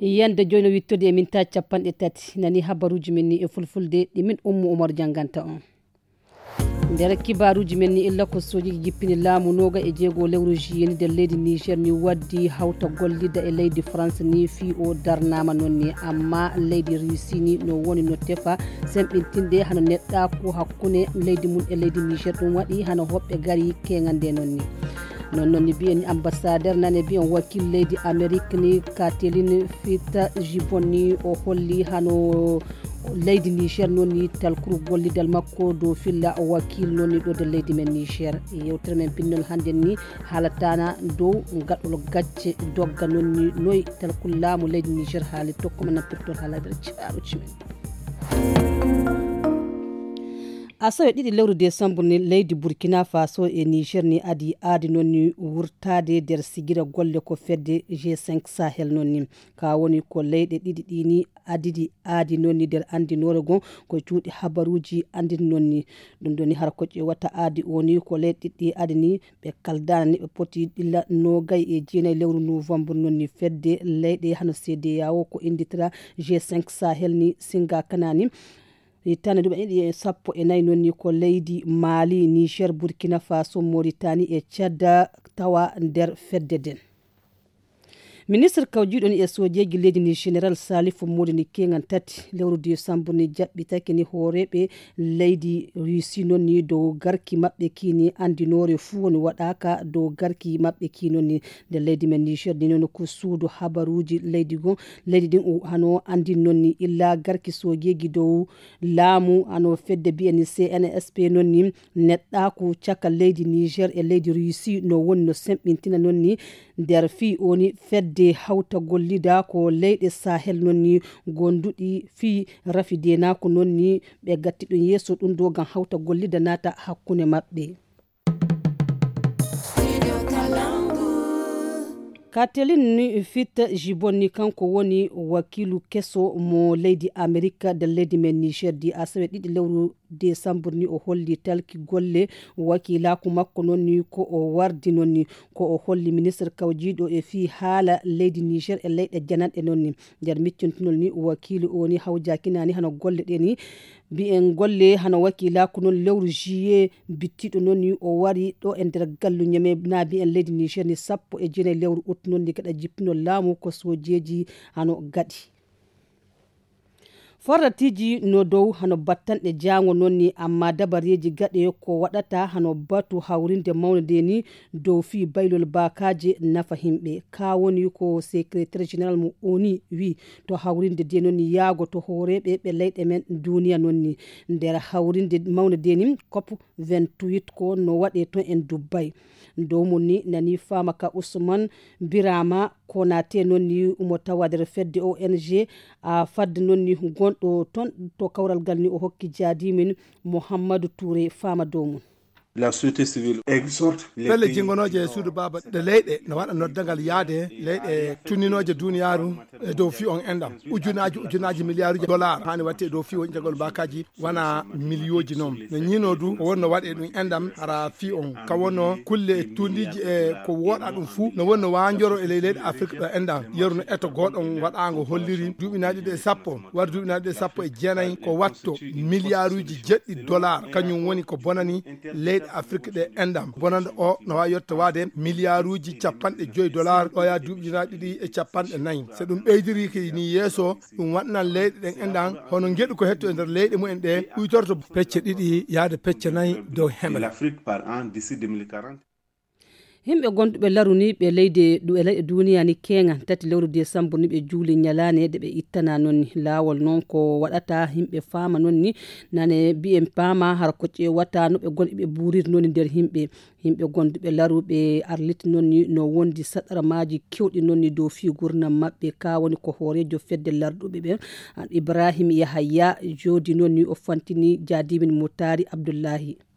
yande joyno wittode e min ta capanɗe tati nani habaruji men ni e fulfulde ɗi min Ummu Umar janganta on. nder kibaruji men ni illa ko sojiji jippini laamu noga e jeego lewru juillet nder leydi Niger ni waddi hawta gollida e leydi France ni fi o darnama non ni amma leydi Russie ni no woni no tefa semɓintinde hano neɗɗa ko hakkunde leydi mun e leydi Niger ɗum waɗi hano hoɓɓe gari kegande non ni non ni biyen ambassadeur nane biyen wakil leydi Amérique ni Katelin Fita Jiboni o holli hano leydi Niger noni talkuru gollidal makko do filla o wakil noni do de leydi men Niger yewtere men pinnol hande ni halatana do gaddol gacce dogga noni noy talkul laamu leydi Niger haali tokkuma nappirtol halader ciaruci men asawe ɗiɗi lewru décembre ni leydi Burkina Faso e Niger ni adi nonni wurtade der sigira golle ko fedde G5 Sahel nonni ka woni ko leyɗe ɗiɗi ɗini adi nonni der andinore gon ko cuuɗi habaruji andin nonni ɗum doni har ko ƴewata adi oni ko leyɗe ɗiɗɗi adini ɓe kaldana ni ɓe poti ɗilla nogay e jeenayi lewru novembre nonni fedde leyɗe hano CEDEAO ko inditira G5 Sahel ni singa kanani tane ɗum e sappo e nayi nonni ko leydi Mali, Niger, Burkina Faso, Mauritanie e Tchad tawa nder fedde den. Ministre kawjiɗo ni e sojeji leydi ni général Salifou Modi ni kengan tati lewru décembre ni jaɓɓitake ni hooreɓe leydi Russie noon ni dow garki maɓɓe kini andinore fuu woni waɗaka dow garki maɓɓe ki noon ni nde leydi men Niger ni noon ko suudu habaruji leydi ɗin hano andi noon ni illa garki sojeji dow laamu hano fedde biyani CNSP noon ni neɗɗaku caka leydi Niger e leydi Russie no woni no semɓintina noon ni nder fi oni fedde hawta gollida ko leyɗe Sahel nonni gonduɗi fi rafidena ko nonni ɓe gatti ɗum yeso ɗum do gam hawta gollida nata hakkunde maɓɓe. Katelin Fita Jiboni kanko woni wakilu keso mo leydi America de leydi men Niger di asawe ɗiɗi lewru décembre ni o holli talki golle wakilaku makko nonni ko o wardi nonni ko o holli ministre kawjiɗo e fi haala leydi Niger e leyɗe jananɗe nonni nder miccintunol ni wakilu o ni hawjakinani hano golle ɗe ni bi'en golle hano wakilaku non lewru juillet bittiɗo nonni o wari ɗo e nder gallu nyame na bi'en leydi Niger ni sappo e jeenayi lewru août nonni gaɗa jippinol laamu ko sojeji hano gaɗi forratiji no dow hano battanɗe jango nonni amma dabareji gaɗe ko waɗata hano batu hawrinde mawnde ni dow fi baylol bakaje nafa himɓe ka woni ko secrétaire général mo oni wi to hawrinde de nonni yaago to hooreɓe ɓe leyɗe men duniya nonni nder hawrinde mawde de ni COP 28 ko no waɗe to en Dubai dow mon ni nani famaka Ousmane Birama Konate nonni umo tawa nder fedde ONG a fadde nonni gonɗo ton to kawral gal ni o hokki jaadimin Mouhamadou Touré fama dow mun. La société civile exhorte pelle jingonoje e suudu baba de leyɗe no waɗa noddagal yaade leyɗe tunninoje duniyaru e dow fi on endam ujunaji milliards dollar hani watte dow fi on jagol bakaji wana milioji noon no ñino du o wonno waɗe ɗum endam ara fi on ka wonno kulle tundiji e ko woɗa ɗum fuu no wonno wanjoro e leyɗe Afrique ɗo endam yeruno eto goɗon waɗago holliri duuɓinaɗi ɗe sappo war duuɓinaɗi ɗe sappo e jeenayi ko watto milliards jeɗɗi dollar kañum woni ko bonani leyɗe Afrique ɗe endam bonande o no wawi yetta wade milliards $50 ɗo ya duuɓinaɗi ɗi e 40 so ɗum ɓeydiri ki ni yeeso ɗum waɗnan leyɗe ɗen endan hono gueɗu ko hetto e nder leyɗe mumen ɗe ɓuytorto pecce ɗiɗi yaade pecce 4 dow hemel himɓe gonduɓe laruni ɓe leyde duniya ni kenga tati lewru décembre ni ɓe juuli ñalane de ɓe ittana nonni laawol noon ko waɗata himɓe faama nonni nane bi'en paama har ko ƴewata no ɓe gonɗi ɓe buurir nonni nder himɓe gonduɓe laruɓe arlit nonni no wondi saɗaramaji kewɗi nonni dow fi gurnam maɓɓe ka woni ko hoorejo fedde larɗuɓe ɓe Ibrahim Yahaya jodi nonni o fantini jaadimin Moutari Abdoullahi.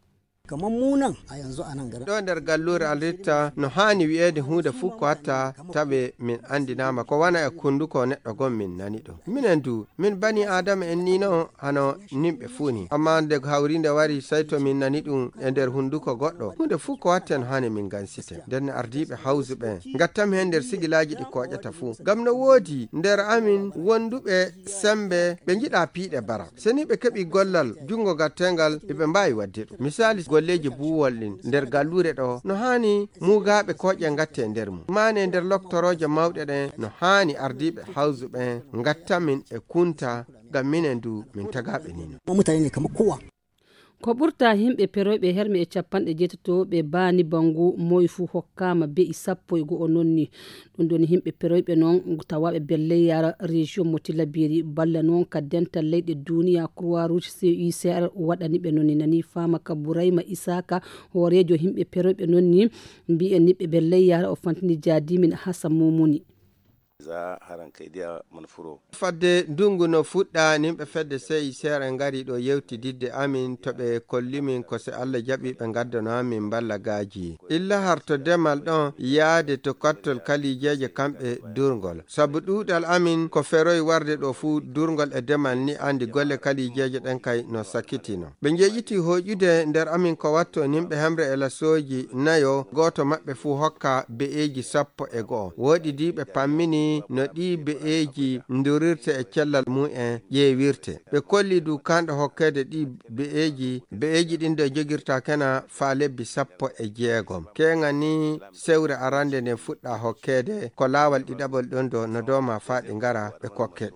kamar munan a yanzu a nan garin. Don der gallur alita no hani wi'ede hude fu ko hatta tabe min andinama ko wana e kundu ko neɗɗo gon min nani ɗo. Minen du min bani adama en nino hano nimɓe funi amma nde hawrinde wari sai to min nani ɗum e nder hunduko goɗɗo hunde fu ko watten hani min gansite nden ardiɓe hawsuɓe gattam hen nder sigilaji ɗi koƴata fu gam no woodi nder amin wonduɓe sembe ɓe jiɗa piiɗe bara seni ɓe keɓi gollal jungo gattengal ɓe mbawi wadde ɗum misali golleji buwol ɗin nder gallure ɗo no hani mugaɓe koƴe gatte nder mum mane nder loktoroje mawɗe ɗen no hani ardiɓe hawsuɓe gattamin e kunta gam minen du min tagaɓe nino mutane ne kamar kowa ko ɓurta himɓe peroyɓe herme e 70 ɓe baani bangu moye fuu hokkama be'i 10 nonni ɗum ɗon himɓe peroyɓe noon tawaɓe belle yara région mo Tillabéri balla noon ka dental leyɗe duniya croix rouge CICR waɗani ɓe nonni nani fama ka Bourayma Isaka hoorejo himɓe peroyɓe nonni mbi'en niɓɓe belle yara o fantini jaadimin Hassan Mumuni za haran kaidiya manfuro fadde dungu no fuɗɗa nimɓe fedde sey sere ngari ɗo yewtididde amin to ɓe kollimin ko se Allah jaɓi ɓe gaddano amin balla gaji illa harto demal ɗon yaade to kattol kalijeje kamɓe durgol sabu ɗuɗal amin ko feroy warde ɗo fu durgol e demal ni andi golle kalijeje ɗen kay no sakkitino ɓe jeeƴiti hoƴude nder amin ko watto nimɓe hemre e lasoji nayo goto maɓɓe fu hokka be'eji 11 woɗi di ɓe pammini no ɗi be'eji ndurirte e cellal mu'en ƴeewirte ɓe kolli du kanɗo hokkede ɗi be'eji ɗin ɗo jogirta kena fa lebbi 16 kenga ni sewre arande nde fuɗɗa hokkede ko laawal ɗiɗaɓol ɗon do no doma faɗi ngara ɓe kokke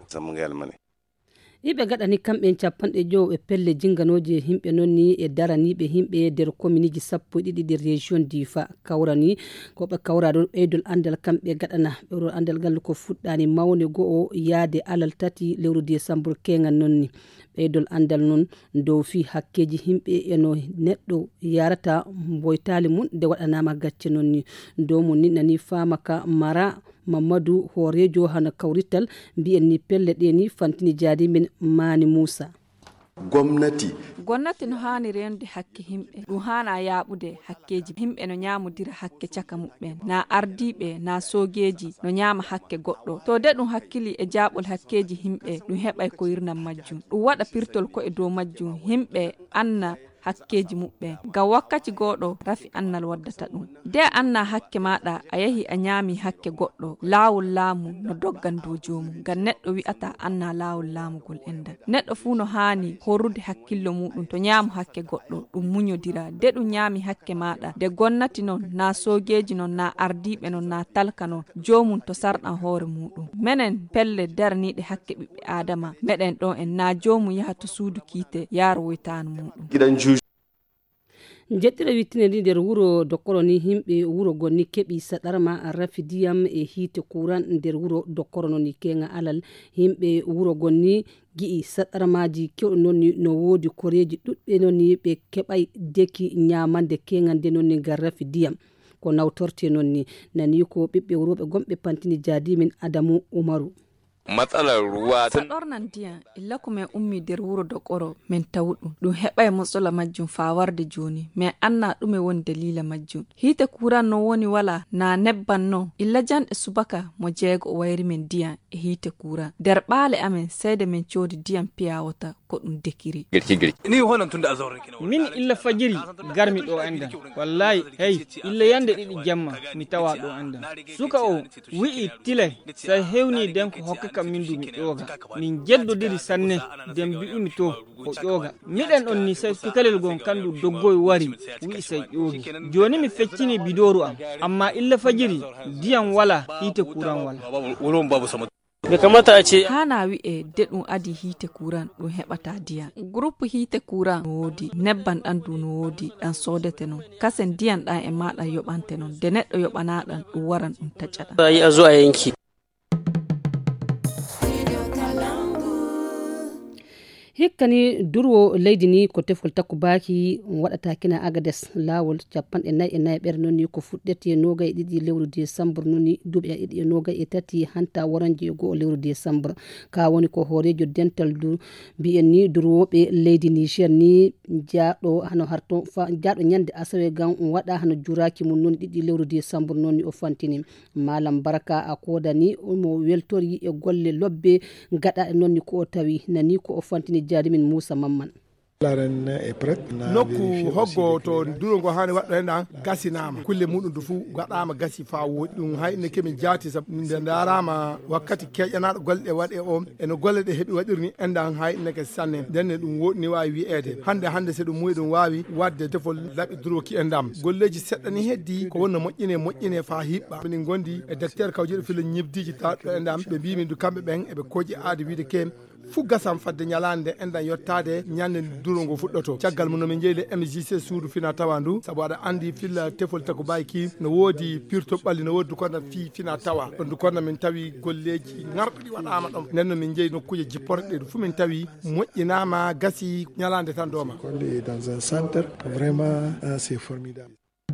iɓe gaɗani kamɓe 50 e pelle jinganoje himɓe nonni e daraniɓe himɓe nder communiji 12 région difa kawrani ko ɓe kawraɗo ɓeydol andal kamɓe gaɗana ɓeɗo andal ngal ko fuɗɗani mawne go'o yaade alal 3 lewru décembre kengal nonni ɓeydol andal non dow fi hakkeji himɓe eno neɗɗo yarata boytali mum nde waɗanama gacce nonni dow mum ni nani famaka mara Mamadou hoorejo hana kawrital mbi'en ni pelle ɗe ni fantini jaadimin Mani Moussa gonnati no hani rende hakke himɓe ɗum hana yaɓude hakkeji himɓe no ñamodira hakke caka muɓɓen na ardiɓe na sogeji no ñama hakke goɗɗo to de ɗum hakkili e jaɓol hakkeji himɓe ɗum heɓay ko yirnam majjum ɗum waɗa pirtol ko e dow majjum himɓe anna hakkeji muɓɓe ga wakkati goɗo rafi annal waddata ɗum de anna hakke maɗa a yahi a ñaami hakke goɗɗo laawol laamu no doggan dow jomum ngam neɗɗo wi'ata anna laawol laamugol enda neɗɗo fuu no haani horrude hakkillo muɗum to ñaamu hakke goɗɗo ɗum muñodira de ɗum ñaami hakke maɗa de gonnati non na sogeji non na ardiɓe non na talka non jomum to sarɗan hoore muɗum menen pelle darniɗe hakke ɓiɓɓe adama meɗen ɗo en na jomum yaha to suudu kiite yaaro woytanu muɗum jeɗɗire wittinedi nder wuro dokkoro ni himɓe wuro gonni keɓi saɗarma rafi diyam e hiite kuran nder wuro dokkoro noni kenga alal himɓe wuro gonni gi'i saɗarmaji kewɗo nonni no woodi koreji ɗuɗɓe nonni ɓe keɓay deki ñamande kenga nde nonni ngar rafi diyam ko nawtorte nonni nani ko ɓiɓɓe wuroɓe gomɓe pantini jaadimin Adamu Umaru matsalar ruwa to ɗornan diyan illa ko min ummi nder wuro Dokoro min tawɗum ɗum heɓay matsala majjum fa warde joni min anna ɗume woni dalila majjum hiite kuran no woni wala na nebban no illa janɗe subaka mo jeego o wayri min diyan e hiite kuran nder ɓaale amen seyde min coodi diyan piyawata ko ɗum dekiri ni honon tunda azawre min illa fajiri garmi ɗo anda wallahi hey illa yande ɗiɗi jamma mi tawa ɗo anda suka o wi'i tile sai hewni den ko hokka kam min dumi ƴooga min jeddodiri sanne den mbi'imi to o ƴooga miɗen on ni sai sukalel gon kandu doggoy wari wi'i sai ƴoogi joni mi feccini bidoru am amma illa fajiri diyan wala hiite kuran wala bai kamata a ce hana wi'e de ɗum adi hiite kuran ɗum heɓata diyan groupe hiite kuran no woodi nebban ɗandu no woodi ɗan sodete non kasen diyan ɗan e maɗa yoɓante non de neɗɗo yoɓanaɗan ɗum waran ɗum taccaɗan yi a zo a yanki hikkani durwo leydi ni ko tefol takkubaki waɗata kina agades lawol capanɗe nayyi e nayyi ɓere noon ni ko fuɗɗete nogay ɗiɗi lewru décembre noon ni duuɓi ɗiɗi e nogay e tati hanta waranji e goho lewru décembre ka woni ko hoorejo dental du mbiyen ni durwoɓe leydi niger ni jaaɗo hano harto jaaɗo ñande asawe gan waɗa hano juraki mum noon ɗiɗi lewru décembre noon ni o fantini malam baraka a kodani mo weltori e golle lobbe gaɗa e noon ni ko o tawi nani ko o fantini jarimin Moussa Mamman. nokku hoggo to duro ngo hani waɗɗo hen gasinama kulle muɗum du fu gaɗama gasi fa woɗi ɗum hayne kemin jaati sa nde darama wakkati keƴanaɗo golɗe waɗe o eno golle ɗe heeɓi waɗirni endan hayne ke sanne denne ɗum woɗni wawi wi'ede hande se ɗum muyi ɗum wawi wadde defol laɓi duroki endam golleji seɗɗa ni heddi ko wonno moƴƴine fa hiɓɓa min gondi e docteur kawjiɗo filo ñibdiji taɗɗo endam ɓe mbimi du kamɓe ɓen eɓe koji aadi wiide ke fu gasam fadde ñalande endan yottade ñande duro ngo fuɗɗoto caggal mum nomin jeeyde MJC suudu fina tawa ndu saabu aɗa andi filla tefol tako bayki no woodi pirto ɓalli no woodi dukorna fi fina tawa ɗon dukorna min tawi golleji garɗuɗi waɗama ɗon nden no min jeeyi nokkuje jipporɗe fu min tawi moƴƴinama gasi ñalande tan doma dans un centre vraiment c'est formidable.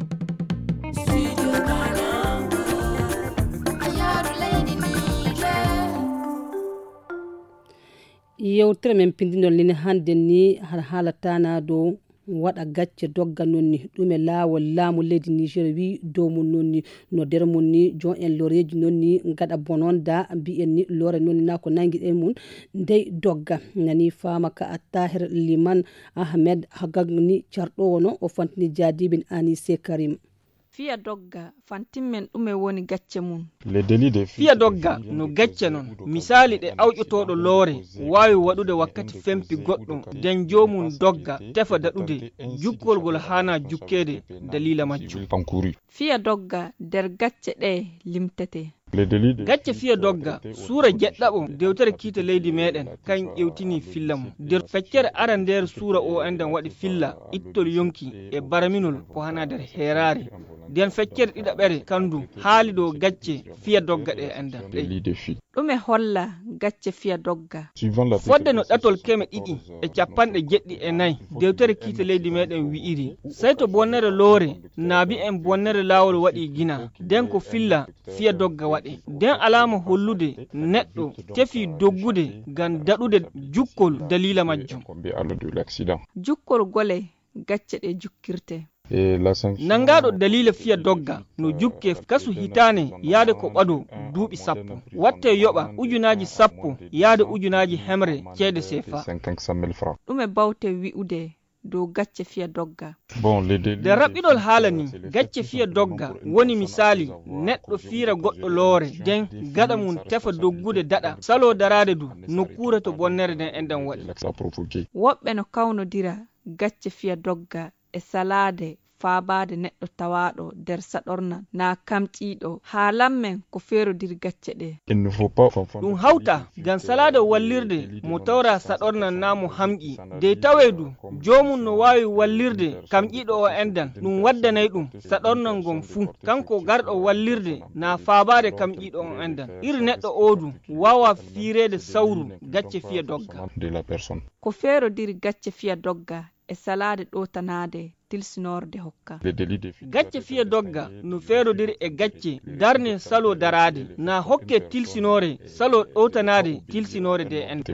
yewtere men pindinol lini hande ni har haalatana dow waɗa gacce dogga noon ni ɗum e laawol laamu leydi niger wi dow mum noon ni no nder mum ni jon en loreji noon ni gaɗa bononda mbiyen ni lore noon ni na ko nangi ɗe mum ndey dogga nani fama ka a tahir liman ahmed hagagni carɗowo no o fantini jadibin Anissé Karim. fiya dogga fantimmen ɗume woni gacce mum fiya dogga no gacce non misali ɗe awƴotoɗo loore wawi waɗude wakkati fempi goɗɗo nden jomum dogga tefa daɗude jukkolgol hana jukkede dalila majjum. fiya dogga nder gacce ɗe limtete gacce fiya dogga suura jeɗɗaɓo dewtere kiita leydi meɗen kan ƴewtini filla mum nder feccere ara nder suura o enden waɗi filla ittol yonki e baraminol ko hana nder heerare nden feccere ɗiɗaɓere kandu haali dow gacce fiya dogga ɗe enden ɗume holla gacce fiya dogga fodde no ɗatol keme ɗiɗi e capanɗe jeɗɗi e nayyi dewtere kiita leydi meɗen wi'iri sey to bonnere loore naabi en bonnere laawol waɗi gina nden ko filla fiya dogga waɗe nden alama hollude neɗɗo tefi doggude ngam daɗude jukkol dalila majjum. jukkol gole gacce ɗe jukkirte nangaɗo dalila fiya dogga no jukke kasu hitane yaade ko ɓado duuɓi 10 watte yoɓa ujunaji 10 yaade ujunaji hemre ceede CFA. ɗume bawte wi'ude dow gacce fiya dogga nde raɓɓiɗol haala ni gacce fiya dogga woni misali neɗɗo fiira goɗɗo loore nden gaɗa mum tefa doggude daɗa salo darade du nokkure to bonnere nden enden waɗi. woɓɓe no kawnodira gacce fiya dogga e salade faabade neɗɗo tawaɗo nder saɗorna na kamƴiɗo haalanmen ko feerodiri gacce ɗe ɗum hawta ngam salade wallirde mo tawra saɗorna na mo hamƴi de tawedu jomum no wawi wallirde kamƴiɗo o endan ɗum waddanay ɗum saɗornan gon fuu kanko garɗo wallirde na faabade kamƴiɗo on endan iri neɗɗo odu wawa fiirede sawru gacce fiya dogga ko feerodiri gacce fiya dogga e salade ɗotanade tilsinorde hokka gacce fiya dogga no feerodiri e gacce darne salo darade na hokke tilsinore salo ɗotanade tilsinore de en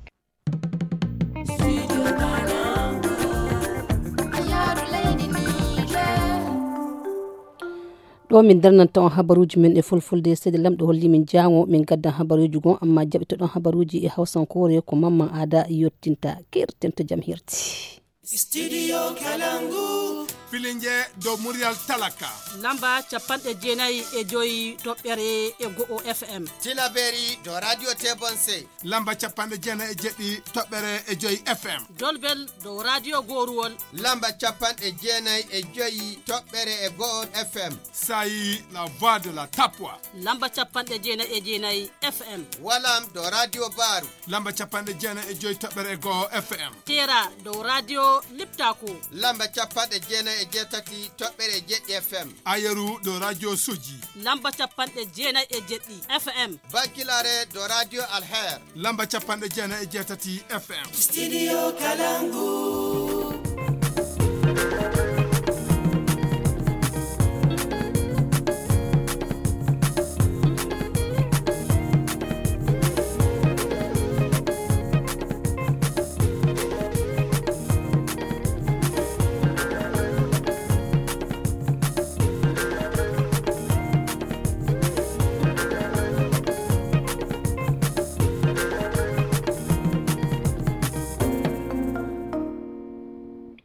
ɗo min darnanta on habaruji men e fulfulde sede lamɗo holli min jango min gaddan habaruji gon amma jaɓitoɗon habaruji e hawsankore ko Mamman Ada yottinta kertenta jam hirti. Studio Kalangu filinje dow muryal talaka lamba 95.5 toɓɓere e go'o FM Tilaberi do radio Tebonse lamba 97 toɓɓere e joyi FM Dolbel do radio Goruwol lamba 95 toɓɓere e go'o FM Sayi la voix de la Tapwa lamba 99 FM Walam do radio Baru lamba 99 toɓɓere e go'o FM Tera do radio Liptako lamba 99 jeɗɗi FM. Ayeru do radio Soji. lamba 97 FM. Bankilare do radio Alher. Lamba 97 FM. Studio Kalangu.